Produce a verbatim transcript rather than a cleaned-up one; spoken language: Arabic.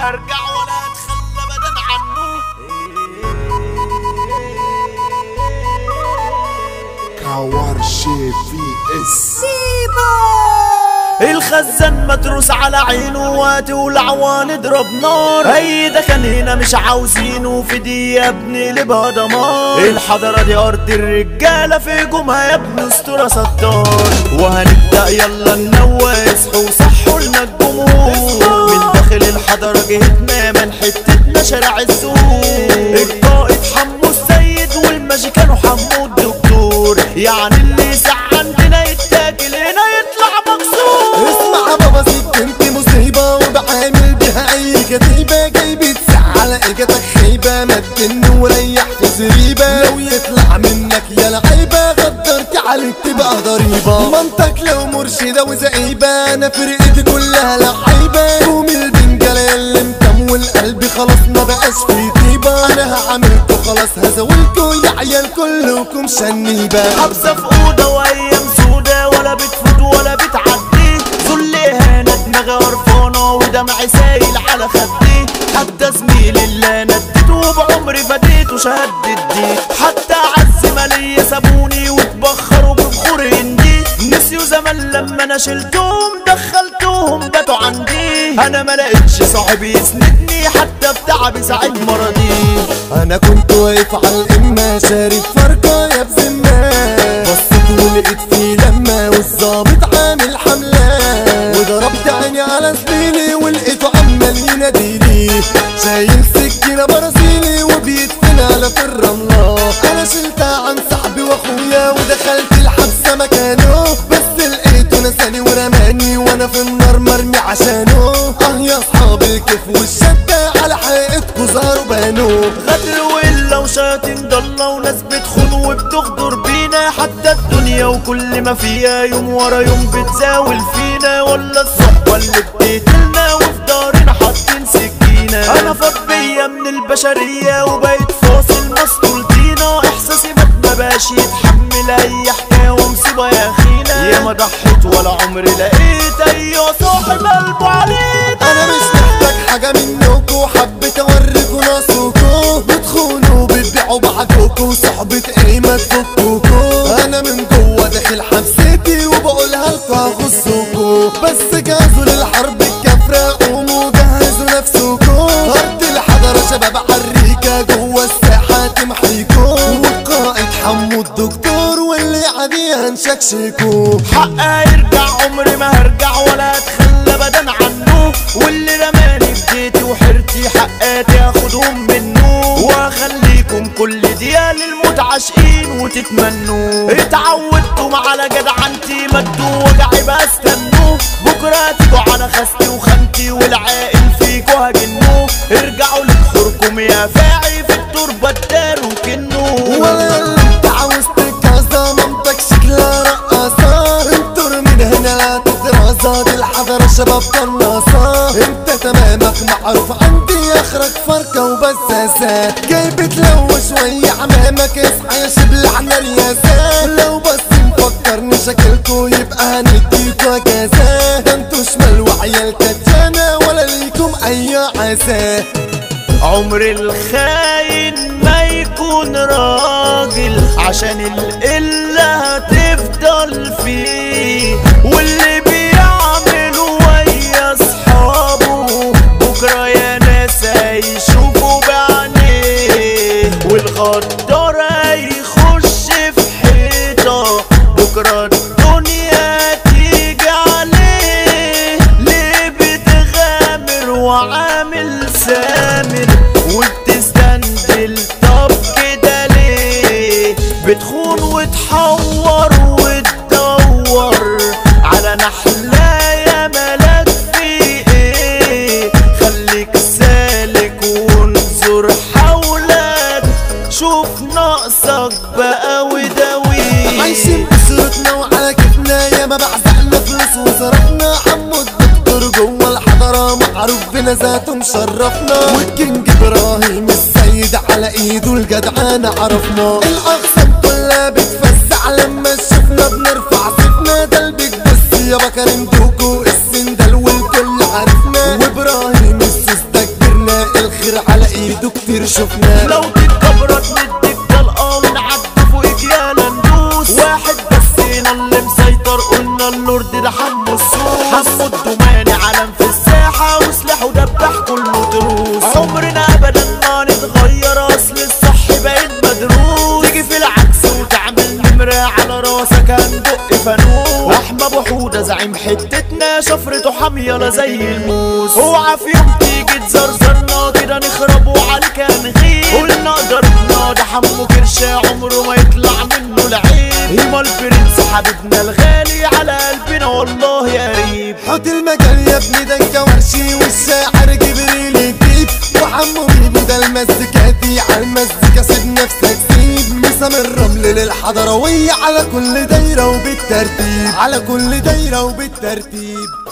هرجع ولا اتخلى ابدا عنه. كوارشي في اس الخزان متروس على عينه وهتولع ونضرب نار. اي ده كان هنا مش عاوزينه في دي يا ابني لبها دمار. الحضرة دي ارض الرجالة في هجومها يا ابني اسطورة ستار. وهنبدأ يلا ننوى اصحوا صحوا لنا الجمهور. من داخل الحضرة جهتنا من حتتنا شارع السوق. القائد حمو السيد والماجيكانو حمو الدكتور. يعني اللي يسع عندنا يتاكل هنا يطلع مكسور. اسمع بابا سكنت مصيبة وبعامل بها اي كتيبة. جاي بتسع على اجتك خيبة مدن وريح في زريبة. لو يطلع منك يا لعيبة غدرت عليك تبقى ضريبة. منطق لو مرشدة وزعيبة انا فرقتي كلها لعيبة. قوم البنجلة اللي مكم والقلب خلاص ما بقاش في طيبة. انا هعملكوا خلاص هزولكوا يا عيال كلكم شنيبة. حبسة في اوضة وايام سودة ولا بتفوت ولا بتعدي. ذلها انا دماغي قرفانة ودمعي سايل على خدي. حتى زميلي اللي نديته بعمري فديته شهدت دي. حتى عز مالية سابوني واتبخروا ببخور هندي. نسيوا زمان لما انا شلتهم دخلتهم باتوا عندي. انا ما لقيتش صاحب يسندني حتى بتعبي ساعة مرضي. انا كنت واقف على الامة شارب فرقة يا بذمة. بصيت ولقيت في لما والظابط عامل حملة. وضربت عيني على زميلي ولقيته عمال يناديلي. شايل سكينة برازيلي وبيدفن على في الرملة. انا شلتها عن صاحبي واخويا ودخلت الحبسة مكانه. بس لقيته نساني ورماني وانا في النار مرمي عشانه. اه يا اصحاب الكيف والشدة على حقيقتكوا ظهروا بانوا. غدر وإلا وشياطين ضالة وناس بتخون وبتغدر بينا. حتى الدنيا وكل ما فيها يوم ورا يوم بتزاول فينا. ولا الصحبة اللي بتقتلنا وفي دارنا حاطين سكينة. انا فاض بيا من البشرية وبقيت فاصل مسطول طينة. احساسي ما بقاش يتحمل اي حكاية ومصيبة يا اخينا. يا ما ضحيت ولا عمري لقيت ايوه صاحب قلبه عليك. انا مش محتاج حاجة منكوا حبيت اوريكوا ناسكوا. بتخونوا بتبيعوا بعضكوا صحبة ايه ما تفكوكوا. انا من جوا داخل حبستي وبقولها لكوا هخصكوا. بس جهزوا للحرب الكافرة قوموا جهزوا نفسكوا. ارض الحضرة شباب عريكة جوا الساحة تمحيكوا. والقائد حمو الدكتور واللي عادي هنشكشكوا. حقها يرجع عمري ما هرجع ولا اتخلى ابدا عنه. واللي رماني في بيتي وحيرتي حقاتي اخدهم منه. واخليكم كل دقيقة للمتعشقين وتتمنوا. اتعودتم على جدعنتي مدوا وجعي بستنوا. بكرة تيجوا على خستي وخنتي والعاقل فيكوا هجنوا. ارجعوا لكفركم يا فاعي في التربة اداروا كنوا. ولا اللي انت عاوز تكازا مامتك شكلها رقاصة. انطر من هنا لا تترازا دي الحضرة شباب قناصة. انت تمامك معروف عندي اخرك فركة وبزازات. جاي بتلوى شوية عمامك اصحى يا شبلعنا رياسات. لو بس مفكرني شكلكوا يبقى هنديكوا اجازات. ده انتوا شمال وعيال كتانة ولا ليكم اي عزاء. عمر الخاين ما يكون راجل عشان القلة هتفضل فيه. واللي بيعملوا ويا اصحابه بكرة يا ناس هيشوفوا بعينيه. والغدار هيخش في حيطة بكرة الدنيا تيجي عليه. ليه بتغامر وعامل سامر وبتستندل طب كده ليه؟ بتخون وتحور وتدور على نحلة يا ملاك في ايه. خليك سالك وانظر حولك شوف ناقصك بقى وداوي. عايشين بصورتنا وعلى كيفنا يا ما بعزقنا فلوس وصرفنا. حمو الدكتور جوا الحضرة معروف بنزاته مشرفنا. والكينج ابراهيم السيد على ايده الجدعانة عرفنا. الاقسام كلها بتفزع لما شفنا بنرفع سيفنا. ده البيج بس يابا كريم دوكو السندل والكل عرفنا. وابراهيم السوس ده اللي شفناه. لو تتكبرت نديك طلقة ونعدي فوقك يا ندوس. واحد بس هنا اللي مسيطر قلنا اللورد ده حمو السوق. حمو الدوماني علم في الساحة وسلاحه دبح كله تروس. عمرنا ابدا ما نتغير اصل الصح بقيت مدروس. تيجي في العكس وتعمل نمرة على راسك هندق فانوس. احمد ابو حودة زعيم حتتنا شفرته حامية زي الموس. اوعى في يوم تيجي تزرزرنا كده نخربوا عليك هنغيب. قلنا ضربنا ده حمو كرشة عمره ما يطلع منه العيب. هيما البرنس حبيبنا الغالي على قلبنا والله يا ريب. حط المجال يا ابني ده الكوارشي والشاعر جبريل الديب. وحمو بيبو ده المزيكاتي على المزيكا سيب نفسك سيب. مسام الرمل للحضروية على كل دايرة وبالترتيب على كل دايرة وبالترتيب.